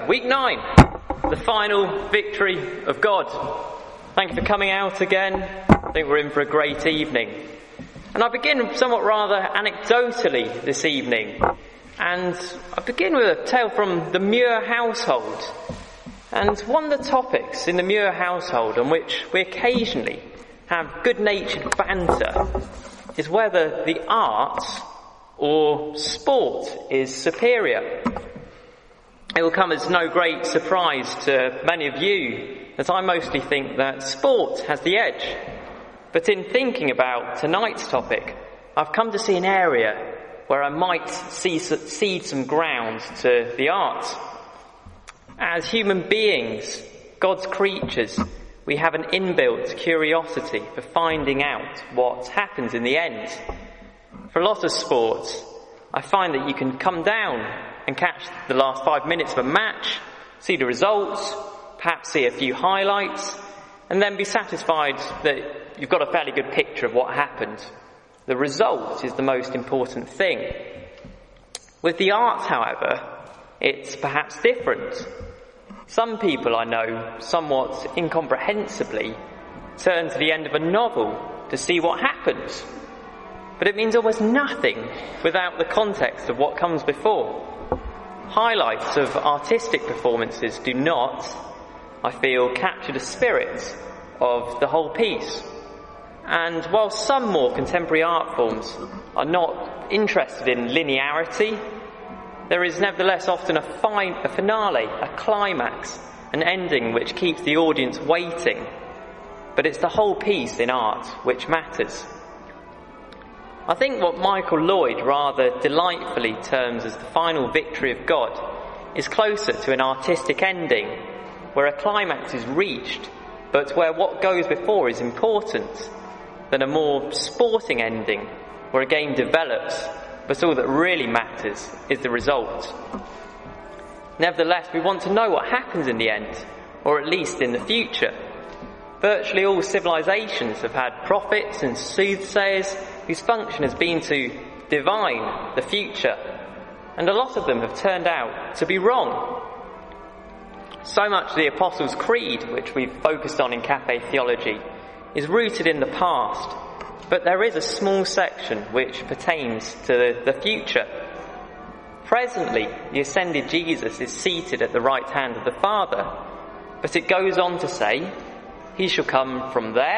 week 9, the final victory of God. Thank you for coming out again. I think we're in for a great evening. And I begin somewhat rather anecdotally this evening. And I begin with a tale from the Muir household. And one of the topics in the Muir household on which we occasionally have good-natured banter is whether the arts or sport is superior. It will come as no great surprise to many of you that I mostly think that sport has the edge. But in thinking about tonight's topic, I've come to see an area where I might cede some ground to the arts. As human beings, God's creatures, we have an inbuilt curiosity for finding out what happens in the end. For a lot of sports, I find that you can come down and catch the last 5 minutes of a match, see the results, perhaps see a few highlights, and then be satisfied that you've got a fairly good picture of what happened. The result is the most important thing. With the arts, however, it's perhaps different. Some people I know, somewhat incomprehensibly, turn to the end of a novel to see what happens. But it means almost nothing without the context of what comes before. Highlights of artistic performances do not, I feel, capture the spirit of the whole piece. And while some more contemporary art forms are not interested in linearity, there is nevertheless often a finale, a climax, an ending which keeps the audience waiting. But it's the whole piece in art which matters. I think what Michael Lloyd rather delightfully terms as the final victory of God is closer to an artistic ending, where a climax is reached, but where what goes before is important, than a more sporting ending, where a game develops, but all that really matters is the result. Nevertheless, we want to know what happens in the end, or at least in the future. Virtually all civilizations have had prophets and soothsayers whose function has been to divine the future, and a lot of them have turned out to be wrong. So much of the Apostles' Creed, which we've focused on in Cafe Theology, is rooted in the past, but there is a small section which pertains to the future. Presently, the ascended Jesus is seated at the right hand of the Father, but it goes on to say, he shall come from there